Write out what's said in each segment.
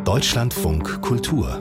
Deutschlandfunk Kultur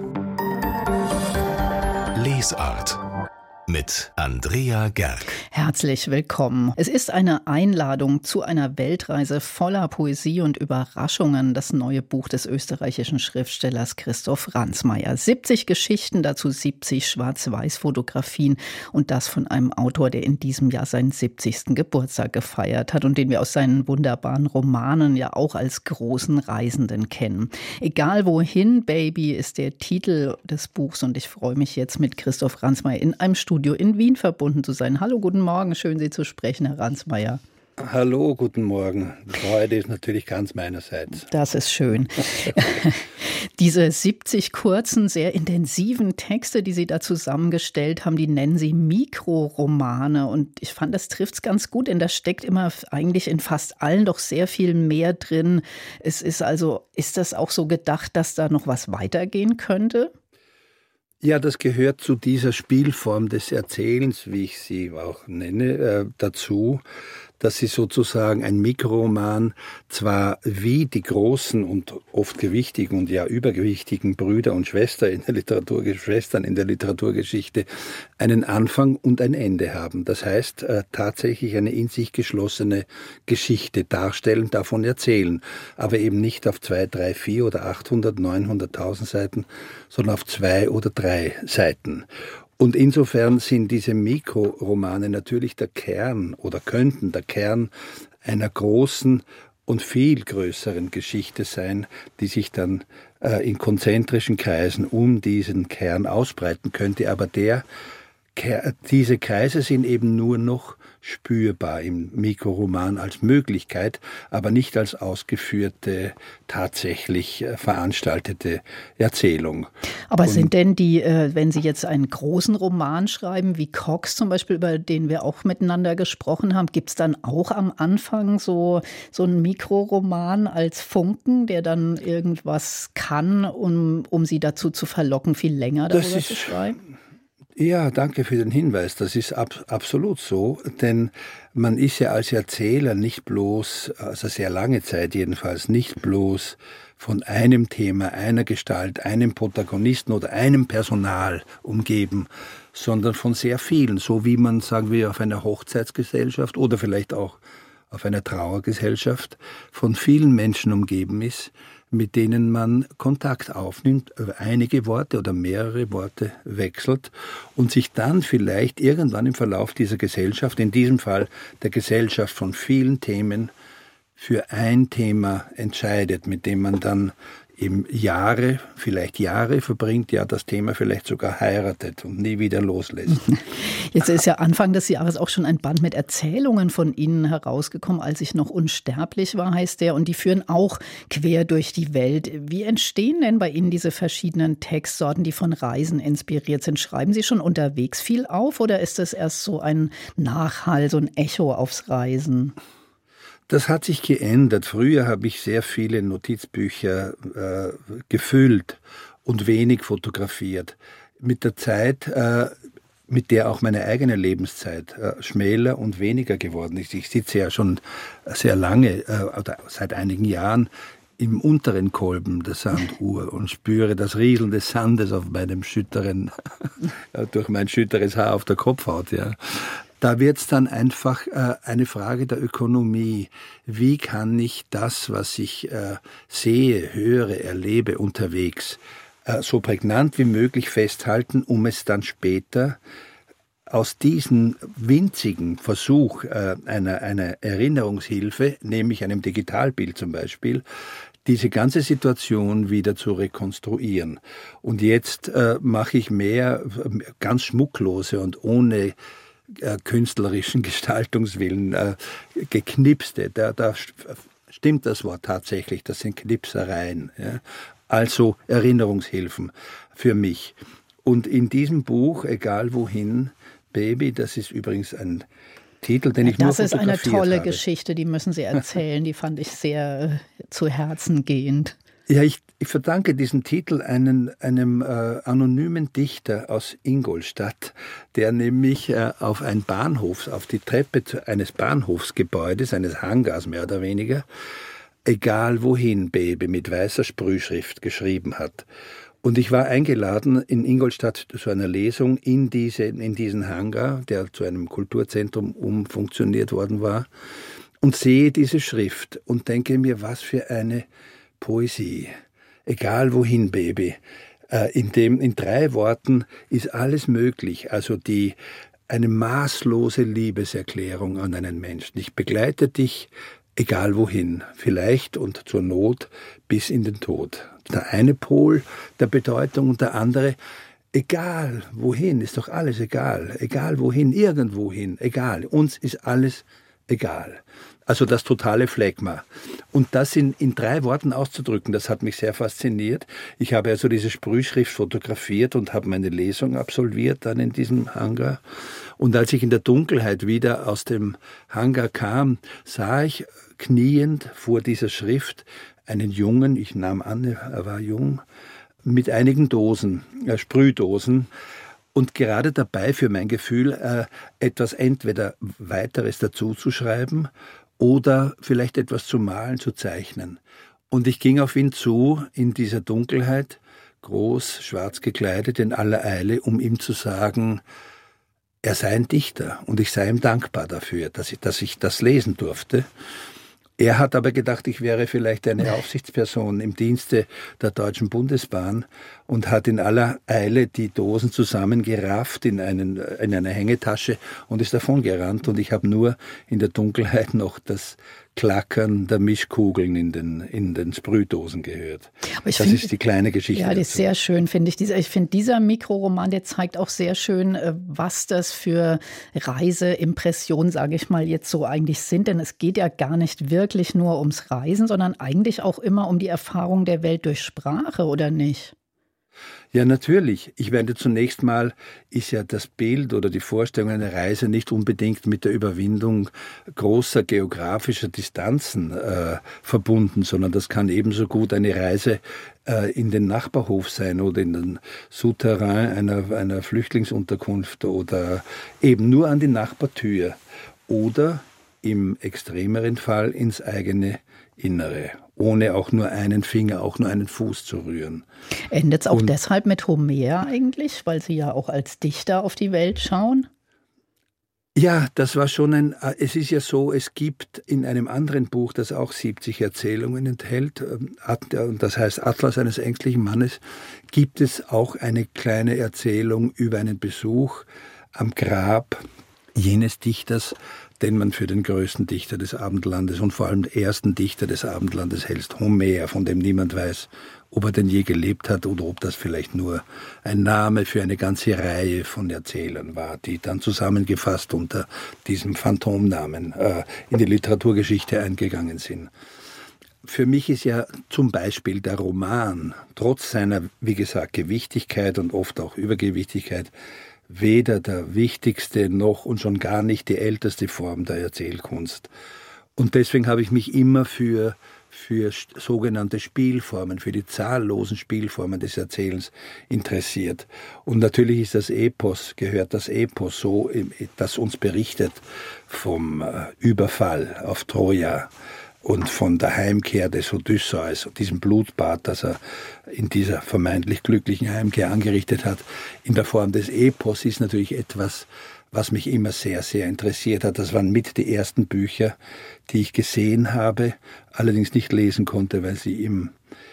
Lesart mit Andrea Gerg. Herzlich willkommen. Es ist eine Einladung zu einer Weltreise voller Poesie und Überraschungen, das neue Buch des österreichischen Schriftstellers Christoph Ransmayr. 70 Geschichten, dazu 70 Schwarz-Weiß-Fotografien und das von einem Autor, der in diesem Jahr seinen 70. Geburtstag gefeiert hat und den wir aus seinen wunderbaren Romanen ja auch als großen Reisenden kennen. Egal wohin, Baby ist der Titel des Buchs und ich freue mich jetzt mit Christoph Ransmayr in einem Studio in Wien verbunden zu sein. Hallo, guten Morgen, schön Sie zu sprechen, Herr Ransmayr. Hallo, guten Morgen. Die Freude ist natürlich ganz meinerseits. Das ist schön. Diese 70 kurzen, sehr intensiven Texte, die Sie da zusammengestellt haben, die nennen Sie Mikroromane. Und ich fand, das trifft es ganz gut, denn da steckt immer eigentlich in fast allen doch sehr viel mehr drin. Ist das auch so gedacht, dass da noch was weitergehen könnte? Ja, das gehört zu dieser Spielform des Erzählens, wie ich sie auch nenne, dazu, dass sie sozusagen ein Mikroroman zwar wie die großen und oft gewichtigen und ja übergewichtigen Brüder und Schwestern in der Literaturgeschichte einen Anfang und ein Ende haben. Das heißt, tatsächlich eine in sich geschlossene Geschichte darstellen, davon erzählen, aber eben nicht auf 2, 3, 4 oder 800, 900.000 Seiten, sondern auf 2 oder 3 Seiten. Und insofern sind diese Mikroromane natürlich der Kern oder könnten der Kern einer großen und viel größeren Geschichte sein, die sich dann in konzentrischen Kreisen um diesen Kern ausbreiten könnte. Aber diese Kreise sind eben nur noch spürbar im Mikroroman als Möglichkeit, aber nicht als ausgeführte, tatsächlich veranstaltete Erzählung. Aber sind denn wenn Sie jetzt einen großen Roman schreiben, wie Cox zum Beispiel, über den wir auch miteinander gesprochen haben, gibt es dann auch am Anfang so einen Mikroroman als Funken, der dann irgendwas kann, um Sie dazu zu verlocken, viel länger darüber zu schreiben? Ja, danke für den Hinweis. Das ist absolut so, denn man ist ja als Erzähler nicht bloß, also sehr lange Zeit jedenfalls, nicht bloß von einem Thema, einer Gestalt, einem Protagonisten oder einem Personal umgeben, sondern von sehr vielen, so wie man, sagen wir, auf einer Hochzeitsgesellschaft oder vielleicht auch auf einer Trauergesellschaft von vielen Menschen umgeben ist, mit denen man Kontakt aufnimmt, einige Worte oder mehrere Worte wechselt und sich dann vielleicht irgendwann im Verlauf dieser Gesellschaft, in diesem Fall der Gesellschaft von vielen Themen, für ein Thema entscheidet, mit dem man dann eben vielleicht Jahre verbringt, ja das Thema vielleicht sogar heiratet und nie wieder loslässt. Jetzt ist ja Anfang des Jahres auch schon ein Band mit Erzählungen von Ihnen herausgekommen, als ich noch unsterblich war, heißt der, und die führen auch quer durch die Welt. Wie entstehen denn bei Ihnen diese verschiedenen Textsorten, die von Reisen inspiriert sind? Schreiben Sie schon unterwegs viel auf oder ist es erst so ein Nachhall, so ein Echo aufs Reisen? Das hat sich geändert. Früher habe ich sehr viele Notizbücher gefüllt und wenig fotografiert. Mit der Zeit, mit der auch meine eigene Lebenszeit schmäler und weniger geworden ist. Ich sitze ja schon sehr lange, oder seit einigen Jahren, im unteren Kolben der Sanduhr und spüre das Rieseln des Sandes auf meinem durch mein schütteres Haar auf der Kopfhaut. Ja. Da wird es dann einfach eine Frage der Ökonomie. Wie kann ich das, was ich sehe, höre, erlebe unterwegs, so prägnant wie möglich festhalten, um es dann später aus diesem winzigen Versuch einer Erinnerungshilfe, nämlich einem Digitalbild zum Beispiel, diese ganze Situation wieder zu rekonstruieren. Und jetzt mache ich mehr ganz schmucklose und ohne künstlerischen Gestaltungswillen geknipste. Da stimmt das Wort tatsächlich, das sind Knipsereien. Ja? Also Erinnerungshilfen für mich. Und in diesem Buch, egal wohin, Baby, das ist übrigens ein Titel, den ich nur fotografiert habe. Das ist eine tolle Geschichte, die müssen Sie erzählen, die fand ich sehr zu Herzen gehend. Ja, ich verdanke diesen Titel einem anonymen Dichter aus Ingolstadt, der nämlich auf die Treppe eines Bahnhofsgebäudes, eines Hangars mehr oder weniger, Egal wohin, Baby, mit weißer Sprühschrift geschrieben hat. Und ich war eingeladen in Ingolstadt zu einer Lesung in diesen Hangar, der zu einem Kulturzentrum umfunktioniert worden war, und sehe diese Schrift und denke mir, was für eine Poesie. Egal wohin, Baby. In 3 Worten ist alles möglich. Also eine maßlose Liebeserklärung an einen Menschen. Ich begleite dich, egal wohin, vielleicht und zur Not bis in den Tod. Der eine Pol der Bedeutung und der andere, egal wohin, ist doch alles egal. Egal wohin, irgendwohin, egal. Uns ist alles egal. Also das totale Phlegma. Und das in 3 Worten auszudrücken, das hat mich sehr fasziniert. Ich habe also diese Sprühschrift fotografiert und habe meine Lesung absolviert dann in diesem Hangar. Und als ich in der Dunkelheit wieder aus dem Hangar kam, sah ich kniend vor dieser Schrift einen Jungen, ich nahm an, er war jung, mit einigen Dosen, Sprühdosen, und gerade dabei, für mein Gefühl, etwas entweder Weiteres dazuzuschreiben oder vielleicht etwas zu malen, zu zeichnen. Und ich ging auf ihn zu in dieser Dunkelheit, groß, schwarz gekleidet, in aller Eile, um ihm zu sagen, er sei ein Dichter und ich sei ihm dankbar dafür, dass ich das lesen durfte. Er hat aber gedacht, ich wäre vielleicht eine Aufsichtsperson im Dienste der Deutschen Bundesbahn und hat in aller Eile die Dosen zusammengerafft in eine Hängetasche und ist davongerannt. Und ich habe nur in der Dunkelheit noch das Klackern der Mischkugeln in den Sprühdosen gehört. Das ist die kleine Geschichte. Ja, das ist sehr schön, finde ich. Ich finde, dieser Mikroroman, der zeigt auch sehr schön, was das für Reiseimpressionen, sage ich mal, jetzt so eigentlich sind. Denn es geht ja gar nicht wirklich nur ums Reisen, sondern eigentlich auch immer um die Erfahrung der Welt durch Sprache, oder nicht? Ja, natürlich. Ich meine, zunächst mal ist ja das Bild oder die Vorstellung einer Reise nicht unbedingt mit der Überwindung großer geografischer Distanzen verbunden, sondern das kann ebenso gut eine Reise in den Nachbarhof sein oder in den Souterrain einer Flüchtlingsunterkunft oder eben nur an die Nachbartür oder im extremeren Fall ins eigene Innere, ohne auch nur einen Finger, auch nur einen Fuß zu rühren. Endet es auch deshalb mit Homer eigentlich, weil Sie ja auch als Dichter auf die Welt schauen? Ja, das war schon es ist ja so, es gibt in einem anderen Buch, das auch 70 Erzählungen enthält, und das heißt Atlas eines ängstlichen Mannes, gibt es auch eine kleine Erzählung über einen Besuch am Grab jenes Dichters, den man für den größten Dichter des Abendlandes und vor allem den ersten Dichter des Abendlandes hält, Homer, von dem niemand weiß, ob er denn je gelebt hat oder ob das vielleicht nur ein Name für eine ganze Reihe von Erzählern war, die dann zusammengefasst unter diesem Phantomnamen in die Literaturgeschichte eingegangen sind. Für mich ist ja zum Beispiel der Roman, trotz seiner, wie gesagt, Gewichtigkeit und oft auch Übergewichtigkeit, weder der wichtigste noch und schon gar nicht die älteste Form der Erzählkunst. Und deswegen habe ich mich immer für sogenannte Spielformen, für die zahllosen Spielformen des Erzählens interessiert. Und natürlich gehört das Epos so, das uns berichtet vom Überfall auf Troja und von der Heimkehr des Odysseus und diesem Blutbad, das er in dieser vermeintlich glücklichen Heimkehr angerichtet hat, in der Form des Epos, ist natürlich etwas, was mich immer sehr, sehr interessiert hat. Das waren mit die ersten Bücher, die ich gesehen habe, allerdings nicht lesen konnte, weil sie im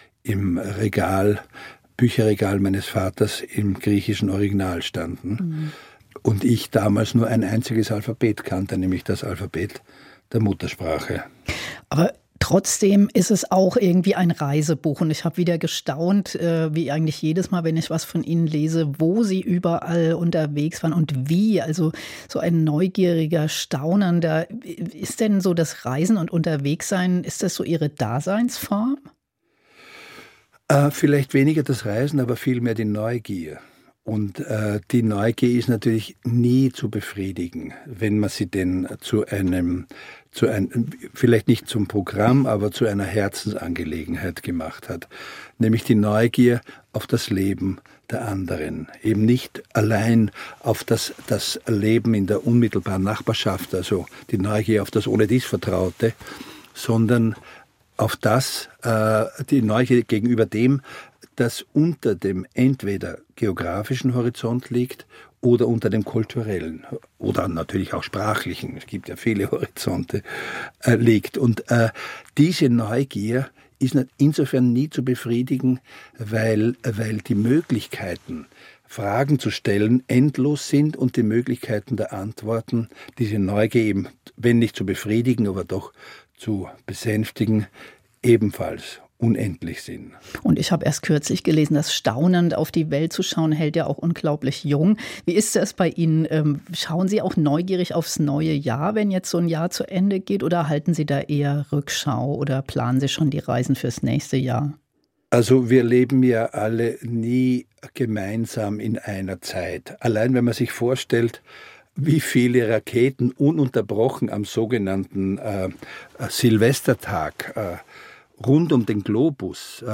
Bücherregal meines Vaters im griechischen Original standen. Mhm. Und ich damals nur ein einziges Alphabet kannte, nämlich das Alphabet der Muttersprache. Aber trotzdem ist es auch irgendwie ein Reisebuch. Und ich habe wieder gestaunt, wie eigentlich jedes Mal, wenn ich was von Ihnen lese, wo Sie überall unterwegs waren und wie. Also so ein neugieriger, staunender. Ist denn so das Reisen und Unterwegssein, ist das so Ihre Daseinsform? Vielleicht weniger das Reisen, aber vielmehr die Neugier. Und die Neugier ist natürlich nie zu befriedigen, wenn man sie denn vielleicht nicht zum Programm, aber zu einer Herzensangelegenheit gemacht hat. Nämlich die Neugier auf das Leben der anderen. Eben nicht allein auf das Leben in der unmittelbaren Nachbarschaft, also die Neugier auf das ohnedies Vertraute, sondern auf das, die Neugier gegenüber dem, das unter dem entweder geografischen Horizont liegt oder unter dem kulturellen oder natürlich auch sprachlichen, es gibt ja viele Horizonte, liegt. Und diese Neugier ist insofern nie zu befriedigen, weil die Möglichkeiten, Fragen zu stellen, endlos sind und die Möglichkeiten der Antworten, diese Neugier eben, wenn nicht zu befriedigen, aber doch zu besänftigen, ebenfalls unendlich sind. Und ich habe erst kürzlich gelesen, dass staunend auf die Welt zu schauen hält ja auch unglaublich jung. Wie ist das bei Ihnen? Schauen Sie auch neugierig aufs neue Jahr, wenn jetzt so ein Jahr zu Ende geht, oder halten Sie da eher Rückschau oder planen Sie schon die Reisen fürs nächste Jahr? Also wir leben ja alle nie gemeinsam in einer Zeit. Allein wenn man sich vorstellt, wie viele Raketen ununterbrochen am sogenannten Silvestertag rund um den Globus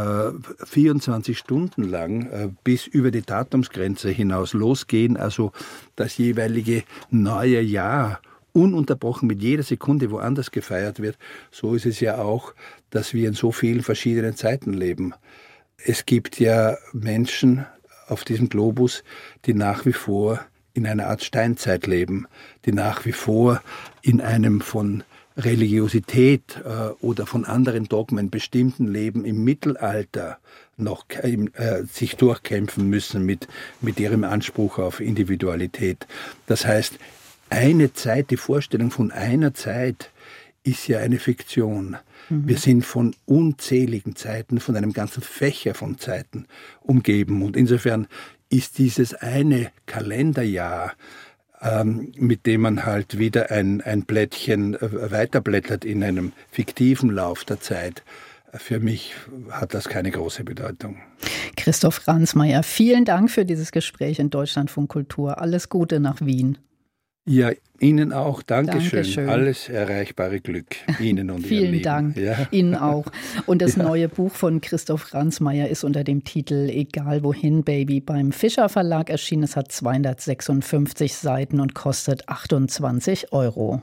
24 Stunden lang bis über die Datumsgrenze hinaus losgehen, also das jeweilige neue Jahr ununterbrochen mit jeder Sekunde woanders gefeiert wird, so ist es ja auch, dass wir in so vielen verschiedenen Zeiten leben. Es gibt ja Menschen auf diesem Globus, die nach wie vor in einer Art Steinzeit leben, die nach wie vor in einem von Religiosität oder von anderen Dogmen bestimmten Leben im Mittelalter noch sich durchkämpfen müssen mit ihrem Anspruch auf Individualität. Das heißt, eine Zeit, die Vorstellung von einer Zeit ist ja eine Fiktion. Wir sind von unzähligen Zeiten, von einem ganzen Fächer von Zeiten umgeben. Und insofern ist dieses eine Kalenderjahr, mit dem man halt wieder ein Blättchen weiterblättert in einem fiktiven Lauf der Zeit. Für mich hat das keine große Bedeutung. Christoph Ransmayr, vielen Dank für dieses Gespräch in Deutschlandfunk Kultur. Alles Gute nach Wien. Ja, Ihnen auch. Dankeschön. Dankeschön. Alles erreichbare Glück Ihnen und Ihrem Leben. Vielen Dank. Ja. Ihnen auch. Und das neue Buch von Christoph Ransmayr ist unter dem Titel Egal wohin, Baby beim Fischer Verlag erschienen. Es hat 256 Seiten und kostet 28 €.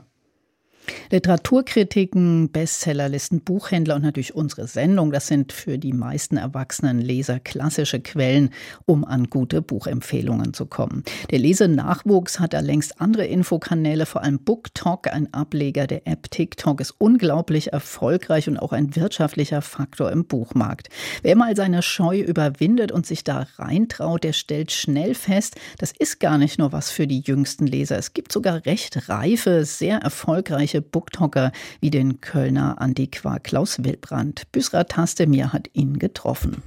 Literaturkritiken, Bestsellerlisten, Buchhändler und natürlich unsere Sendung, das sind für die meisten erwachsenen Leser klassische Quellen, um an gute Buchempfehlungen zu kommen. Der Lesenachwuchs hat da längst andere Infokanäle, vor allem BookTok, ein Ableger der App TikTok, ist unglaublich erfolgreich und auch ein wirtschaftlicher Faktor im Buchmarkt. Wer mal seine Scheu überwindet und sich da reintraut, der stellt schnell fest, das ist gar nicht nur was für die jüngsten Leser. Es gibt sogar recht reife, sehr erfolgreiche BookToker wie den Kölner Antiquar Klaus Wilbrandt. Büsrat Tastemir hat ihn getroffen.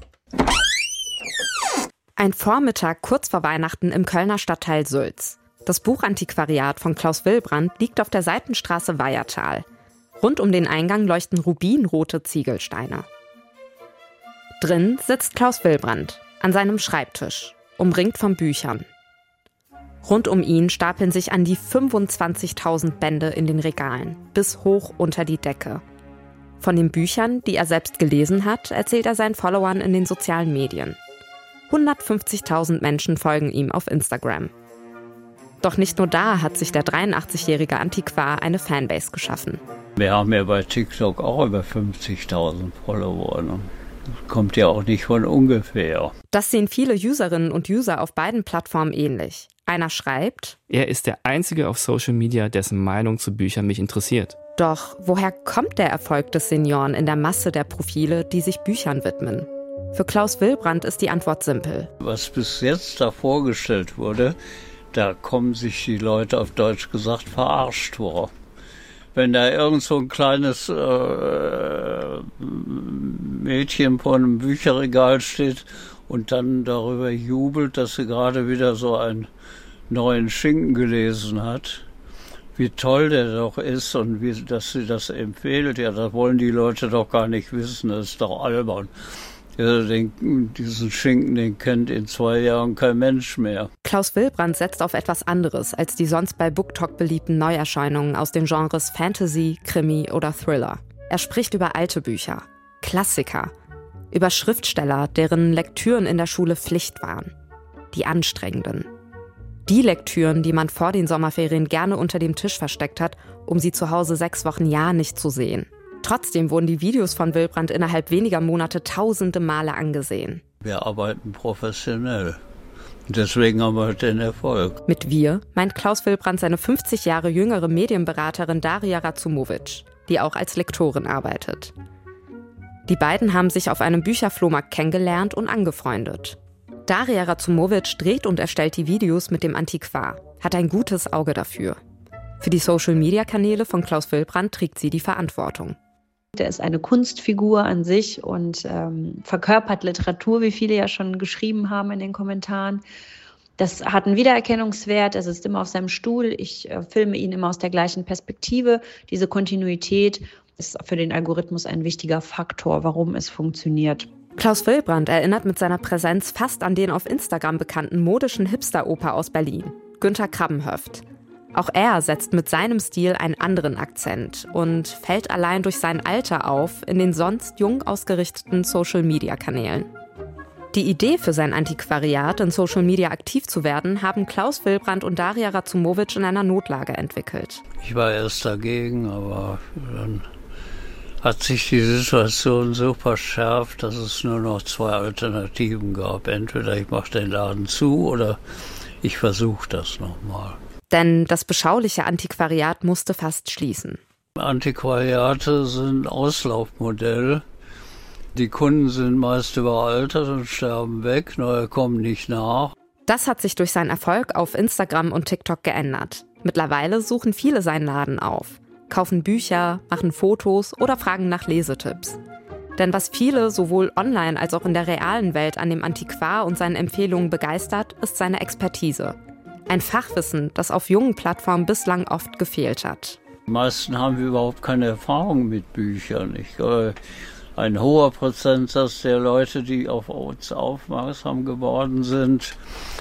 Ein Vormittag kurz vor Weihnachten im Kölner Stadtteil Sülz. Das Buchantiquariat von Klaus Wilbrandt liegt auf der Seitenstraße Weiertal. Rund um den Eingang leuchten rubinrote Ziegelsteine. Drin sitzt Klaus Wilbrandt an seinem Schreibtisch, umringt von Büchern. Rund um ihn stapeln sich an die 25.000 Bände in den Regalen, bis hoch unter die Decke. Von den Büchern, die er selbst gelesen hat, erzählt er seinen Followern in den sozialen Medien. 150.000 Menschen folgen ihm auf Instagram. Doch nicht nur da hat sich der 83-jährige Antiquar eine Fanbase geschaffen. Wir haben ja bei TikTok auch über 50.000 Follower. Ne? Das kommt ja auch nicht von ungefähr. Das sehen viele Userinnen und User auf beiden Plattformen ähnlich. Einer schreibt: Er ist der Einzige auf Social Media, dessen Meinung zu Büchern mich interessiert. Doch woher kommt der Erfolg des Senioren in der Masse der Profile, die sich Büchern widmen? Für Klaus Wilbrandt ist die Antwort simpel. Was bis jetzt da vorgestellt wurde, da kommen sich die Leute auf Deutsch gesagt verarscht vor. Wenn da irgend so ein kleines Mädchen vor einem Bücherregal steht und dann darüber jubelt, dass sie gerade wieder so einen neuen Schinken gelesen hat, wie toll der doch ist und dass sie das empfiehlt, ja, das wollen die Leute doch gar nicht wissen, das ist doch albern. Ja, diesen Schinken, den kennt in 2 Jahren kein Mensch mehr. Klaus Wilbrandt setzt auf etwas anderes als die sonst bei BookTok beliebten Neuerscheinungen aus den Genres Fantasy, Krimi oder Thriller. Er spricht über alte Bücher, Klassiker, über Schriftsteller, deren Lektüren in der Schule Pflicht waren. Die anstrengenden. Die Lektüren, die man vor den Sommerferien gerne unter dem Tisch versteckt hat, um sie zu Hause 6 Wochen ja nicht zu sehen. Trotzdem wurden die Videos von Wilbrandt innerhalb weniger Monate tausende Male angesehen. Wir arbeiten professionell. Deswegen haben wir den Erfolg. Mit wir meint Klaus Wilbrandt seine 50 Jahre jüngere Medienberaterin Daria Razumovic, die auch als Lektorin arbeitet. Die beiden haben sich auf einem Bücherflohmarkt kennengelernt und angefreundet. Daria Razumovic dreht und erstellt die Videos mit dem Antiquar, hat ein gutes Auge dafür. Für die Social-Media-Kanäle von Klaus Wilbrandt trägt sie die Verantwortung. Der ist eine Kunstfigur an sich und verkörpert Literatur, wie viele ja schon geschrieben haben in den Kommentaren. Das hat einen Wiedererkennungswert, er sitzt immer auf seinem Stuhl, ich filme ihn immer aus der gleichen Perspektive. Diese Kontinuität ist für den Algorithmus ein wichtiger Faktor, warum es funktioniert. Klaus Wilbrandt erinnert mit seiner Präsenz fast an den auf Instagram bekannten modischen Hipster-Opa aus Berlin, Günter Krabbenhöft. Auch er setzt mit seinem Stil einen anderen Akzent und fällt allein durch sein Alter auf in den sonst jung ausgerichteten Social-Media-Kanälen. Die Idee für sein Antiquariat, in Social Media aktiv zu werden, haben Klaus Wilbrandt und Daria Razumovic in einer Notlage entwickelt. Ich war erst dagegen, aber dann hat sich die Situation so verschärft, dass es nur noch 2 Alternativen gab. Entweder ich mache den Laden zu oder ich versuche das nochmal. Denn das beschauliche Antiquariat musste fast schließen. Antiquariate sind Auslaufmodell. Die Kunden sind meist überaltert und sterben weg, neue kommen nicht nach. Das hat sich durch seinen Erfolg auf Instagram und TikTok geändert. Mittlerweile suchen viele seinen Laden auf, kaufen Bücher, machen Fotos oder fragen nach Lesetipps. Denn was viele sowohl online als auch in der realen Welt an dem Antiquar und seinen Empfehlungen begeistert, ist seine Expertise. Ein Fachwissen, das auf jungen Plattformen bislang oft gefehlt hat. Die meisten haben überhaupt keine Erfahrung mit Büchern. Ein hoher Prozentsatz der Leute, die auf uns aufmerksam geworden sind,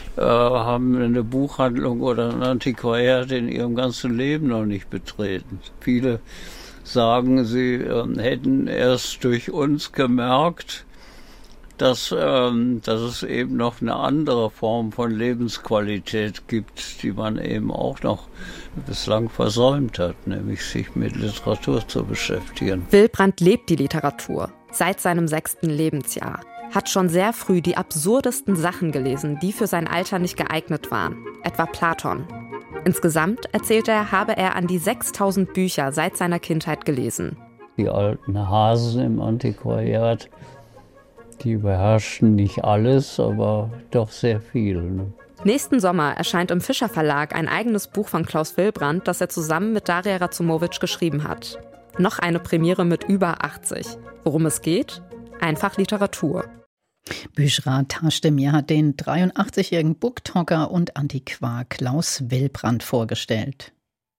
haben eine Buchhandlung oder ein Antiquariat in ihrem ganzen Leben noch nicht betreten. Viele sagen, sie hätten erst durch uns gemerkt, dass es eben noch eine andere Form von Lebensqualität gibt, die man eben auch noch bislang versäumt hat, nämlich sich mit Literatur zu beschäftigen. Wilbrandt lebt die Literatur seit seinem 6. Lebensjahr, hat schon sehr früh die absurdesten Sachen gelesen, die für sein Alter nicht geeignet waren, etwa Platon. Insgesamt, erzählt er, habe er an die 6000 Bücher seit seiner Kindheit gelesen. Die alten Hasen im Antiquariat, die beherrschen nicht alles, aber doch sehr viel. Ne? Nächsten Sommer erscheint im Fischer Verlag ein eigenes Buch von Klaus Wilbrandt, das er zusammen mit Daria Razumovic geschrieben hat. Noch eine Premiere mit über 80. Worum es geht? Einfach Literatur. Büchra Tashdemir hat den 83-jährigen Booktalker und Antiquar Klaus Wilbrandt vorgestellt.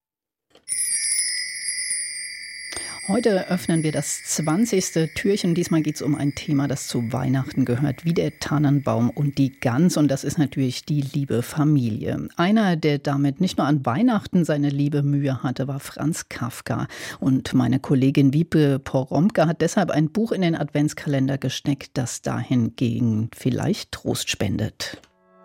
Heute öffnen wir das 20. Türchen. Diesmal geht es um ein Thema, das zu Weihnachten gehört, wie der Tannenbaum und die Gans. Und das ist natürlich die liebe Familie. Einer, der damit nicht nur an Weihnachten seine liebe Mühe hatte, war Franz Kafka. Und meine Kollegin Wiebke Poromka hat deshalb ein Buch in den Adventskalender gesteckt, das dahingegen vielleicht Trost spendet.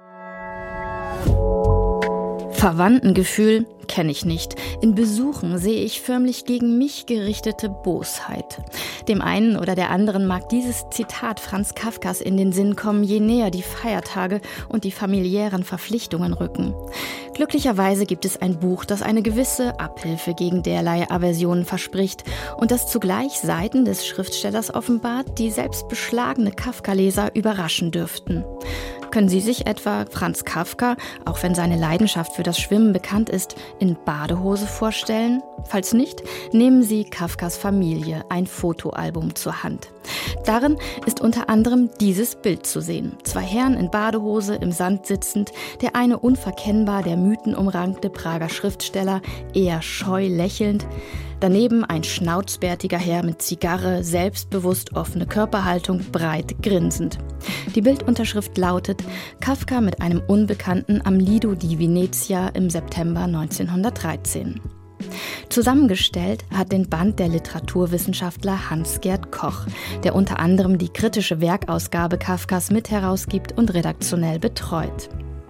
Verwandtengefühl kenne ich nicht. In Besuchen sehe ich förmlich gegen mich gerichtete Bosheit. Dem einen oder der anderen mag dieses Zitat Franz Kafkas in den Sinn kommen, je näher die Feiertage und die familiären Verpflichtungen rücken. Glücklicherweise gibt es ein Buch, das eine gewisse Abhilfe gegen derlei Aversionen verspricht und das zugleich Seiten des Schriftstellers offenbart, die selbst beschlagene Kafka-Leser überraschen dürften. Können Sie sich etwa Franz Kafka, auch wenn seine Leidenschaft für das Schwimmen bekannt ist, in Badehose vorstellen? Falls nicht, nehmen Sie Kafkas Familie, ein Fotoalbum zur Hand. Darin ist unter anderem dieses Bild zu sehen. 2 Herren in Badehose im Sand sitzend, der eine unverkennbar der mythenumrankte Prager Schriftsteller, eher scheu lächelnd. Daneben ein schnauzbärtiger Herr mit Zigarre, selbstbewusst offene Körperhaltung, breit grinsend. Die Bildunterschrift lautet: Kafka mit einem Unbekannten am Lido di Venezia im September 1913. Zusammengestellt hat den Band der Literaturwissenschaftler Hans-Gerd Koch, der unter anderem die kritische Werkausgabe Kafkas mit herausgibt und redaktionell betreut.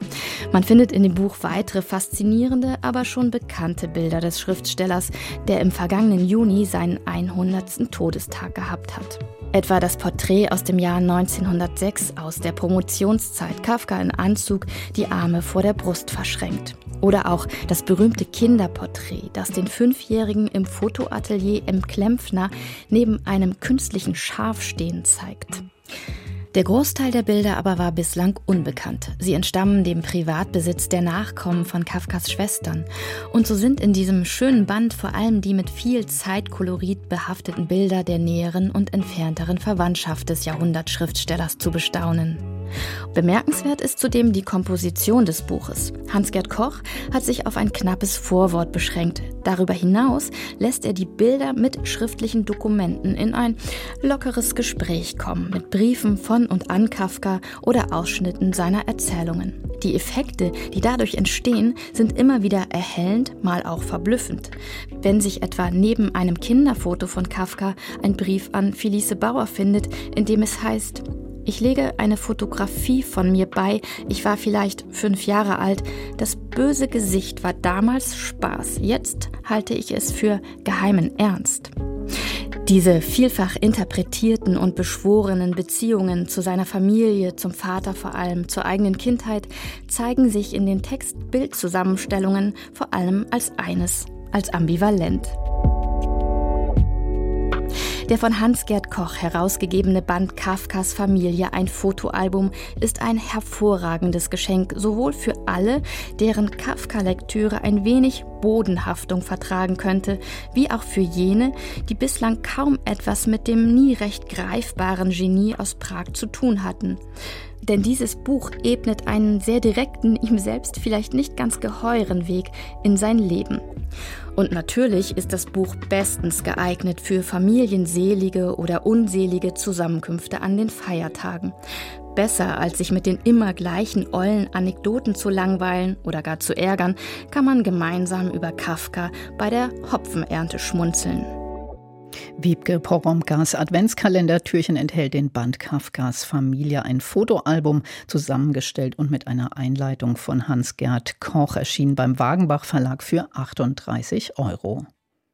Man findet in dem Buch weitere faszinierende, aber schon bekannte Bilder des Schriftstellers, der im vergangenen Juni seinen 100. Todestag gehabt hat. Etwa das Porträt aus dem Jahr 1906 aus der Promotionszeit, Kafka in Anzug, die Arme vor der Brust verschränkt. Oder auch das berühmte Kinderporträt, das den 5-Jährigen im Fotoatelier im Klempfner neben einem künstlichen Schaf stehen zeigt. Der Großteil der Bilder aber war bislang unbekannt. Sie entstammen dem Privatbesitz der Nachkommen von Kafkas Schwestern. Und so sind in diesem schönen Band vor allem die mit viel Zeitkolorit behafteten Bilder der näheren und entfernteren Verwandtschaft des Jahrhundertschriftstellers zu bestaunen. Bemerkenswert ist zudem die Komposition des Buches. Hans-Gert Koch hat sich auf ein knappes Vorwort beschränkt. Darüber hinaus lässt er die Bilder mit schriftlichen Dokumenten in ein lockeres Gespräch kommen, mit Briefen von und an Kafka oder Ausschnitten seiner Erzählungen. Die Effekte, die dadurch entstehen, sind immer wieder erhellend, mal auch verblüffend. Wenn sich etwa neben einem Kinderfoto von Kafka ein Brief an Felice Bauer findet, in dem es heißt: Ich lege eine Fotografie von mir bei. Ich war vielleicht 5 Jahre alt. Das böse Gesicht war damals Spaß. Jetzt halte ich es für geheimen Ernst. Diese vielfach interpretierten und beschworenen Beziehungen zu seiner Familie, zum Vater vor allem, zur eigenen Kindheit, zeigen sich in den Text-Bild-Zusammenstellungen vor allem als eines, als ambivalent. Der von Hans-Gert Koch herausgegebene Band Kafkas Familie, ein Fotoalbum, ist ein hervorragendes Geschenk, sowohl für alle, deren Kafka-Lektüre ein wenig Bodenhaftung vertragen könnte, wie auch für jene, die bislang kaum etwas mit dem nie recht greifbaren Genie aus Prag zu tun hatten. Denn dieses Buch ebnet einen sehr direkten, ihm selbst vielleicht nicht ganz geheuren Weg in sein Leben. Und natürlich ist das Buch bestens geeignet für familienselige oder unselige Zusammenkünfte an den Feiertagen. Besser als sich mit den immer gleichen ollen Anekdoten zu langweilen oder gar zu ärgern, kann man gemeinsam über Kafka bei der Hopfenernte schmunzeln. Wiebke Poromkas Adventskalendertürchen enthält den Band Kafkas Familie, ein Fotoalbum, zusammengestellt und mit einer Einleitung von Hans-Gert Koch, erschienen beim Wagenbach Verlag für 38 €.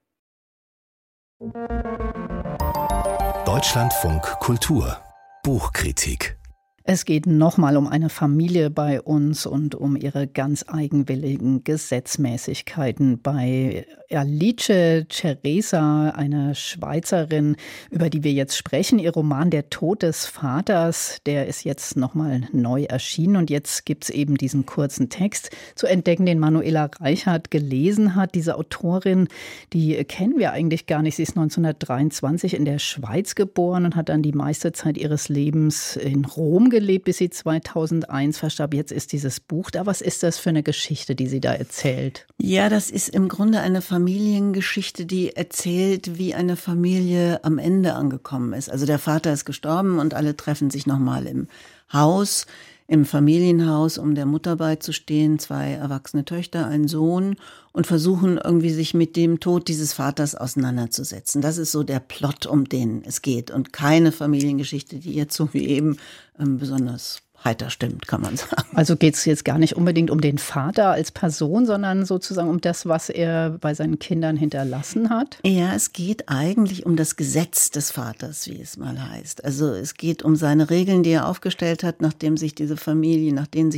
Deutschlandfunk Kultur Buchkritik. Es geht nochmal um eine Familie bei uns und um ihre ganz eigenwilligen Gesetzmäßigkeiten. Bei Alice Ceresa, einer Schweizerin, über die wir jetzt sprechen, ihr Roman Der Tod des Vaters, der ist jetzt nochmal neu erschienen. Und jetzt gibt es eben diesen kurzen Text zu entdecken, den Manuela Reichert gelesen hat. Diese Autorin, die kennen wir eigentlich gar nicht. Sie ist 1923 in der Schweiz geboren und hat dann die meiste Zeit ihres Lebens in Rom gelebt, bis sie 2001 verstarb. Jetzt ist dieses Buch da. Was ist das für eine Geschichte, die sie da erzählt? Ja, das ist im Grunde eine Familiengeschichte, die erzählt, wie eine Familie am Ende angekommen ist. Also der Vater ist gestorben und alle treffen sich nochmal im Haus, im Familienhaus, um der Mutter beizustehen. 2 erwachsene Töchter, ein Sohn, und versuchen irgendwie sich mit dem Tod dieses Vaters auseinanderzusetzen. Das ist so der Plot, um den es geht. Und keine Familiengeschichte, die jetzt so wie eben besonders heiter stimmt, kann man sagen. Also geht es jetzt gar nicht unbedingt um den Vater als Person, sondern sozusagen um das, was er bei seinen Kindern hinterlassen hat? Ja, es geht eigentlich um das Gesetz des Vaters, wie es mal heißt. Also es geht um seine Regeln, die er aufgestellt hat, nach denen sich diese Familie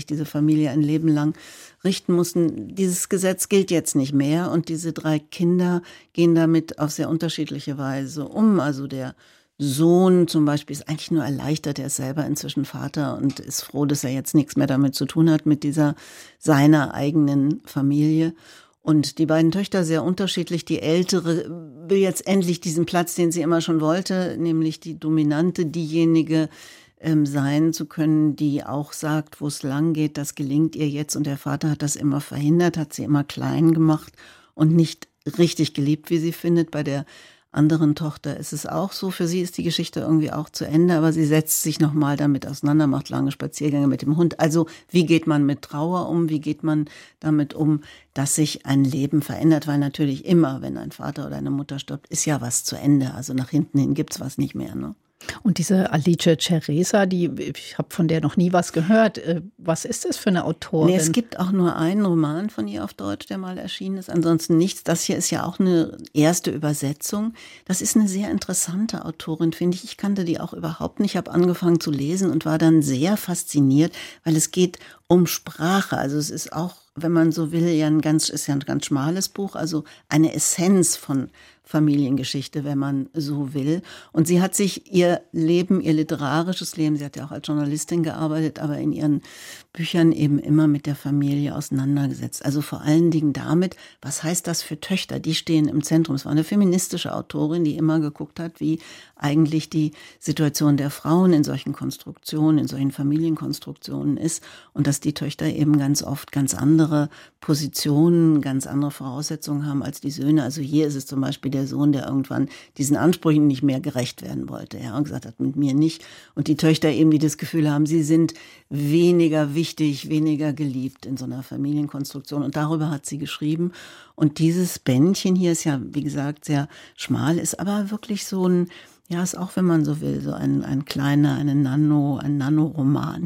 ein Leben lang richten mussten. Dieses Gesetz gilt jetzt nicht mehr und diese 3 Kinder gehen damit auf sehr unterschiedliche Weise um. Also der Sohn zum Beispiel ist eigentlich nur erleichtert, er ist selber inzwischen Vater und ist froh, dass er jetzt nichts mehr damit zu tun hat, mit seiner eigenen Familie. Und die beiden Töchter sehr unterschiedlich. Die Ältere will jetzt endlich diesen Platz, den sie immer schon wollte, nämlich die Dominante, diejenige sein zu können, die auch sagt, wo es lang geht. Das gelingt ihr jetzt. Und der Vater hat das immer verhindert, hat sie immer klein gemacht und nicht richtig geliebt, wie sie findet. Bei der anderen Tochter ist es auch so. Für sie ist die Geschichte irgendwie auch zu Ende, aber sie setzt sich nochmal damit auseinander, macht lange Spaziergänge mit dem Hund. Also wie geht man mit Trauer um? Wie geht man damit um, dass sich ein Leben verändert? Weil natürlich immer, wenn ein Vater oder eine Mutter stirbt, ist ja was zu Ende. Also nach hinten hin gibt's was nicht mehr, ne? Und diese Alice Ceresa, ich habe von der noch nie was gehört. Was ist das für eine Autorin? Nee, es gibt auch nur einen Roman von ihr auf Deutsch, der mal erschienen ist. Ansonsten nichts. Das hier ist ja auch eine erste Übersetzung. Das ist eine sehr interessante Autorin, finde ich. Ich kannte die auch überhaupt nicht. Ich habe angefangen zu lesen und war dann sehr fasziniert, weil es geht um Sprache. Also es ist auch, wenn man so will, ja ein ganz schmales Buch, also eine Essenz von Familiengeschichte, wenn man so will. Und sie hat sich ihr literarisches Leben, sie hat ja auch als Journalistin gearbeitet, aber in ihren Büchern eben immer mit der Familie auseinandergesetzt. Also vor allen Dingen damit, was heißt das für Töchter? Die stehen im Zentrum. Es war eine feministische Autorin, die immer geguckt hat, wie eigentlich die Situation der Frauen in solchen Konstruktionen, in solchen Familienkonstruktionen ist und dass die Töchter eben ganz oft ganz andere Positionen, ganz andere Voraussetzungen haben als die Söhne. Also hier ist es zum Beispiel der Sohn, der irgendwann diesen Ansprüchen nicht mehr gerecht werden wollte. Ja, und gesagt hat, mit mir nicht. Und die Töchter eben, die das Gefühl haben, sie sind weniger wichtig, weniger geliebt in so einer Familienkonstruktion. Und darüber hat sie geschrieben. Und dieses Bändchen hier ist ja, wie gesagt, sehr schmal, ist aber wirklich so ein, ja, ist auch, wenn man so will, so ein Nanoroman.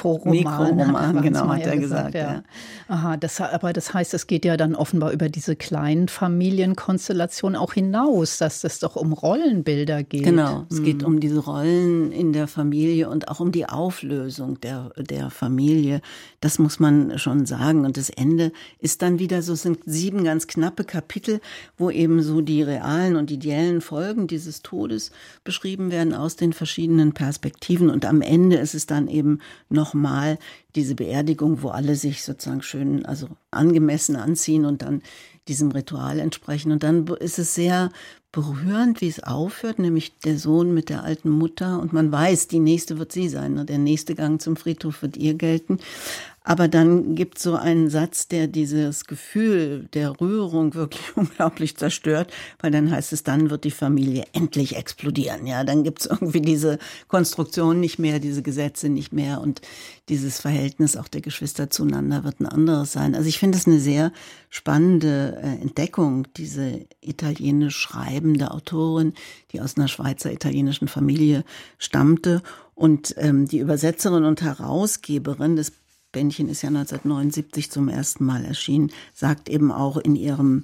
Mikroroman, genau, hat er gesagt. Ja. Aha, aber das heißt, es geht ja dann offenbar über diese kleinen Familienkonstellationen auch hinaus, dass es doch um Rollenbilder geht. Genau, es geht um diese Rollen in der Familie und auch um die Auflösung der Familie. Das muss man schon sagen. Und das Ende ist dann wieder so, es sind 7 ganz knappe Kapitel, wo eben so die realen und ideellen Folgen dieses Todes beschrieben werden aus den verschiedenen Perspektiven. Und am Ende ist es dann eben nochmal diese Beerdigung, wo alle sich sozusagen schön, also angemessen anziehen und dann diesem Ritual entsprechen. Und dann ist es sehr berührend, wie es aufhört, nämlich der Sohn mit der alten Mutter. Und man weiß, die nächste wird sie sein. Ne? Der nächste Gang zum Friedhof wird ihr gelten. Aber dann gibt es so einen Satz, der dieses Gefühl der Rührung wirklich unglaublich zerstört, weil dann heißt es, dann wird die Familie endlich explodieren. Ja, dann gibt es irgendwie diese Konstruktion nicht mehr, diese Gesetze nicht mehr und dieses Verhältnis auch der Geschwister zueinander wird ein anderes sein. Also ich finde es eine sehr spannende Entdeckung, diese italienisch schreibende Autorin, die aus einer Schweizer-italienischen Familie stammte. Und die Übersetzerin und Herausgeberin des Bändchen ist ja 1979 zum ersten Mal erschienen, sagt eben auch in ihrem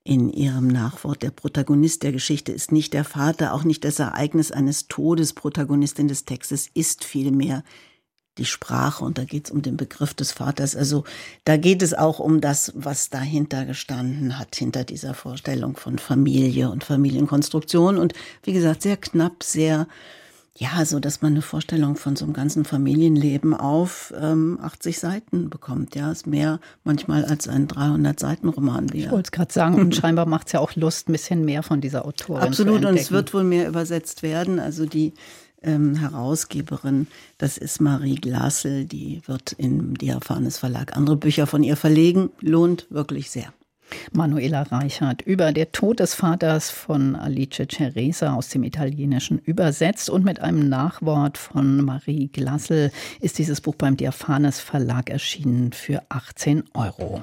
Nachwort, der Protagonist der Geschichte ist nicht der Vater, auch nicht das Ereignis eines Todes. Protagonistin des Textes ist vielmehr die Sprache. Und da geht es um den Begriff des Vaters. Also da geht es auch um das, was dahinter gestanden hat, hinter dieser Vorstellung von Familie und Familienkonstruktion. Und wie gesagt, sehr knapp, sehr, ja, so dass man eine Vorstellung von so einem ganzen Familienleben auf 80 Seiten bekommt. Ja, ist mehr manchmal als ein 300-Seiten-Roman. Ich wollte es gerade sagen, und scheinbar macht es ja auch Lust, ein bisschen mehr von dieser Autorin Absolut, zu entdecken. Und es wird wohl mehr übersetzt werden. Also die Herausgeberin, das ist Marie Glasl, die wird im Diaphanes Verlag andere Bücher von ihr verlegen. Lohnt wirklich sehr. Manuela Reichert über Der Tod des Vaters von Alice Ceresa aus dem Italienischen übersetzt und mit einem Nachwort von Marie Glasl ist dieses Buch beim Diaphanes Verlag erschienen für 18 €.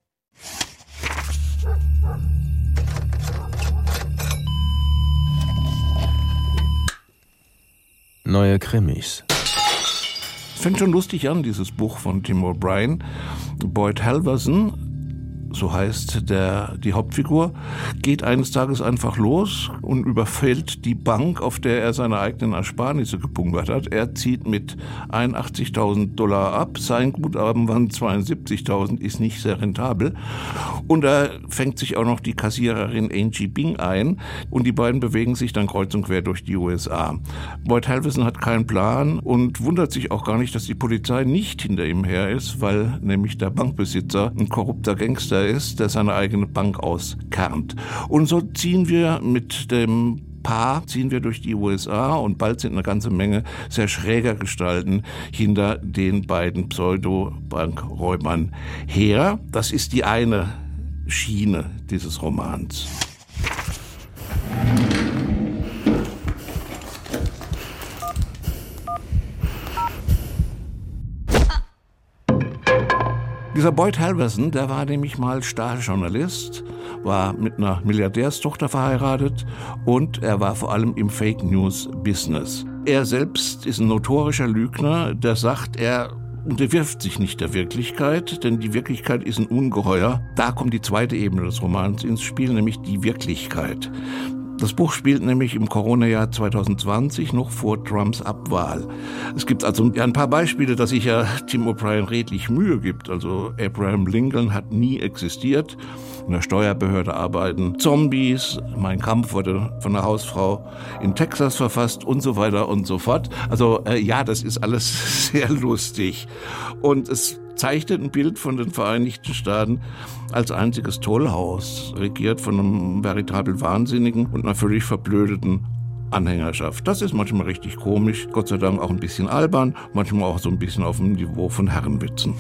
Neue Krimis. Fängt schon lustig an, dieses Buch von Tim O'Brien. Boyd Halverson, so heißt die Hauptfigur, geht eines Tages einfach los und überfällt die Bank, auf der er seine eigenen Ersparnisse gebunkert hat. Er zieht mit $81.000 ab. Sein Guthaben waren 72.000, ist nicht sehr rentabel. Und er fängt sich auch noch die Kassiererin Angie Bing ein. Und die beiden bewegen sich dann kreuz und quer durch die USA. Boyd Halverson hat keinen Plan und wundert sich auch gar nicht, dass die Polizei nicht hinter ihm her ist, weil nämlich der Bankbesitzer ein korrupter Gangster ist, der seine eigene Bank auskernt. Und so ziehen wir mit dem Paar durch die USA und bald sind eine ganze Menge sehr schräger Gestalten hinter den beiden Pseudo-Bankräubern her. Das ist die eine Schiene dieses Romans. Dieser Boyd Halverson, der war nämlich mal Starjournalist, war mit einer Milliardärstochter verheiratet und er war vor allem im Fake-News-Business. Er selbst ist ein notorischer Lügner, der sagt, er unterwirft sich nicht der Wirklichkeit, denn die Wirklichkeit ist ein Ungeheuer. Da kommt die zweite Ebene des Romans ins Spiel, nämlich die Wirklichkeit. Das Buch spielt nämlich im Corona-Jahr 2020 noch vor Trumps Abwahl. Es gibt also ein paar Beispiele, dass sich ja Tim O'Brien redlich Mühe gibt. Also Abraham Lincoln hat nie existiert. In der Steuerbehörde arbeiten Zombies. Mein Kampf wurde von einer Hausfrau in Texas verfasst und so weiter und so fort. Also ja, das ist alles sehr lustig. Und es zeichnet ein Bild von den Vereinigten Staaten als einziges Tollhaus, regiert von einem veritabel Wahnsinnigen und einer völlig verblödeten Anhängerschaft. Das ist manchmal richtig komisch, Gott sei Dank auch ein bisschen albern, manchmal auch so ein bisschen auf dem Niveau von Herrenwitzen.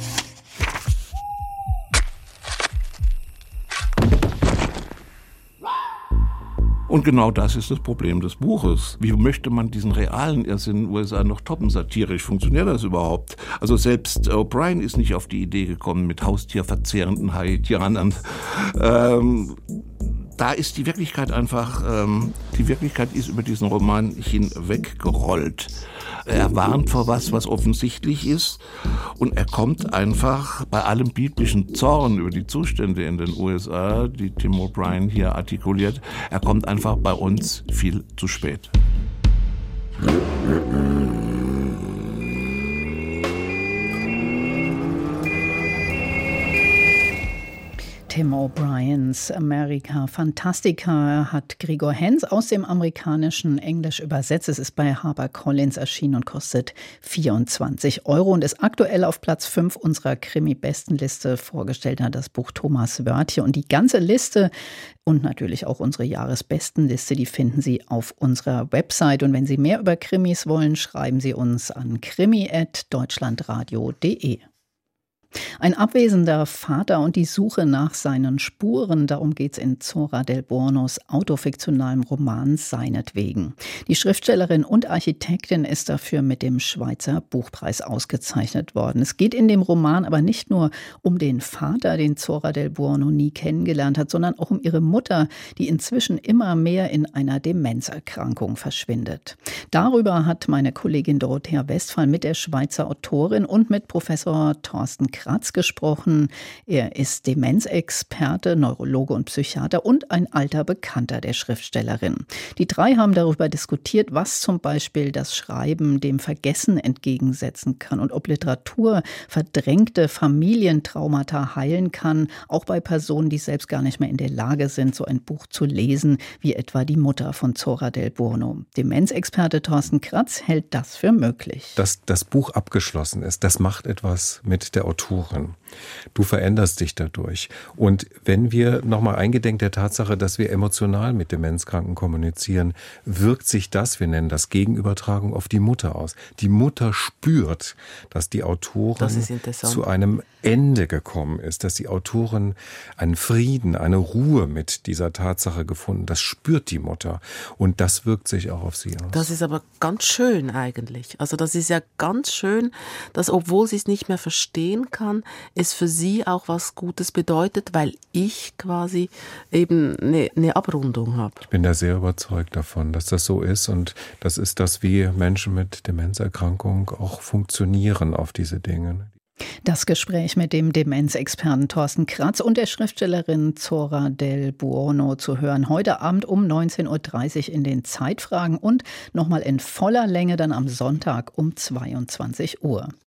Und genau das ist das Problem des Buches. Wie möchte man diesen realen Irrsinn in den USA noch toppen? Satirisch funktioniert das überhaupt? Also selbst O'Brien ist nicht auf die Idee gekommen mit haustierverzehrenden Haitianern. Da ist die Wirklichkeit einfach, die Wirklichkeit ist über diesen Roman hinweggerollt. Er warnt vor was offensichtlich ist und er kommt einfach bei allem biblischen Zorn über die Zustände in den USA, die Tim O'Brien hier artikuliert, er kommt einfach bei uns viel zu spät. Tim O'Briens America Fantastica hat Gregor Henz aus dem amerikanischen Englisch übersetzt. Es ist bei HarperCollins erschienen und kostet 24 € und ist aktuell auf Platz 5 unserer Krimi-Bestenliste. Vorgestellt hat das Buch Thomas Wörtje. Und die ganze Liste und natürlich auch unsere Jahresbestenliste, die finden Sie auf unserer Website. Und wenn Sie mehr über Krimis wollen, schreiben Sie uns an krimi@deutschlandradio.de. Ein abwesender Vater und die Suche nach seinen Spuren, darum geht's in Zora del Buonos autofiktionalem Roman Seinetwegen. Die Schriftstellerin und Architektin ist dafür mit dem Schweizer Buchpreis ausgezeichnet worden. Es geht in dem Roman aber nicht nur um den Vater, den Zora del Buono nie kennengelernt hat, sondern auch um ihre Mutter, die inzwischen immer mehr in einer Demenzerkrankung verschwindet. Darüber hat meine Kollegin Dorothea Westphal mit der Schweizer Autorin und mit Professor Thorsten Kratz gesprochen. Er ist Demenzexperte, Neurologe und Psychiater und ein alter Bekannter der Schriftstellerin. Die drei haben darüber diskutiert, was zum Beispiel das Schreiben dem Vergessen entgegensetzen kann und ob Literatur verdrängte Familientraumata heilen kann, auch bei Personen, die selbst gar nicht mehr in der Lage sind, so ein Buch zu lesen, wie etwa die Mutter von Zora del Buono. Demenzexperte Thorsten Kratz hält das für möglich. Dass das Buch abgeschlossen ist, das macht etwas mit der Autorin. Du veränderst dich dadurch. Und wenn wir nochmal eingedenk der Tatsache, dass wir emotional mit Demenzkranken kommunizieren, wirkt sich das, wir nennen das Gegenübertragung, auf die Mutter aus. Die Mutter spürt, dass die Autorin zu einem Ende gekommen ist, dass die Autorin einen Frieden, eine Ruhe mit dieser Tatsache gefunden. Das spürt die Mutter und das wirkt sich auch auf sie aus. Das ist aber ganz schön eigentlich. Also das ist ja ganz schön, dass obwohl sie es nicht mehr verstehen kann, es für sie auch was Gutes bedeutet, weil ich quasi eben eine Abrundung habe. Ich bin da sehr überzeugt davon, dass das so ist und das ist das, wie Menschen mit Demenzerkrankung auch funktionieren auf diese Dinge. Das Gespräch mit dem Demenzexperten Thorsten Kratz und der Schriftstellerin Zora del Buono zu hören heute Abend um 19.30 Uhr in den Zeitfragen und nochmal in voller Länge dann am Sonntag um 22 Uhr.